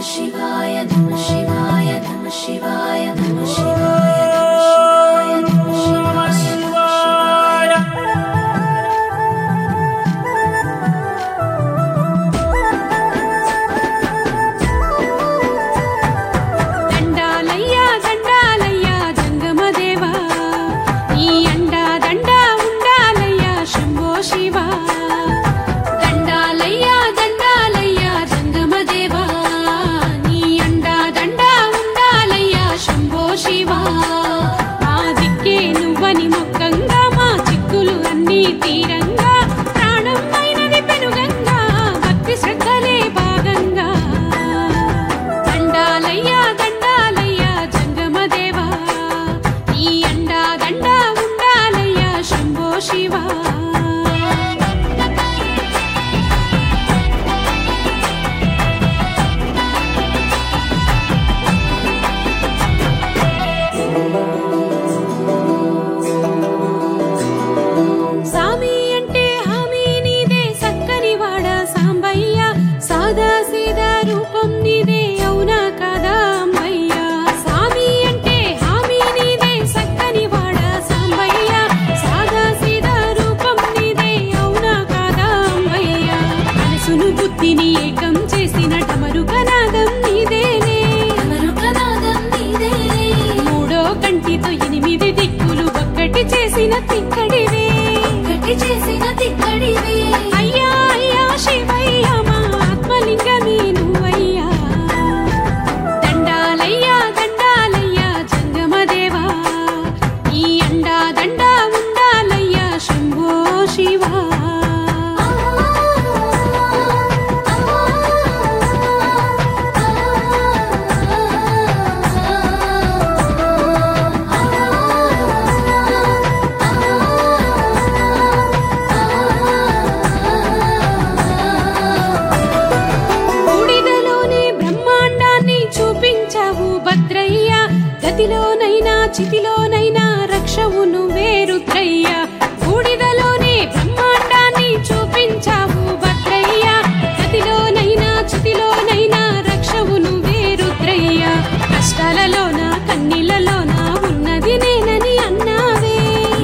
చితిలోనైనా రక్షవు నువ్వే రుద్రయ్య, బూడిదలోనే బ్రహ్మాండాన్ని చూపించావు భద్రయ్య, గతిలోనైనా చితిలోనైనా రక్షవు నువ్వే రుద్రయ్య, కష్టాలలోన కన్నీళ్లలోన ఉన్నది నేనని అన్నావే,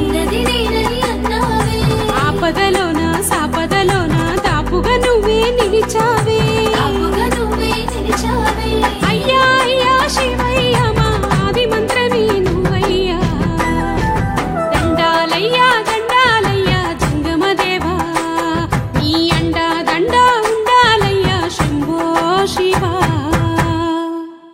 ఆపదలోన సాపదలోన దాపుగా నువ్వే నిలిచావే, అయ్యా అయ్యా శివయ్య మా ఆది మంత్రమే నువ్వయ్యా, దండాలయ్యా దండాలయ్యా జంగమదేవా, నీ అండా దండా ఉండాలయ్యా శంభో శివా.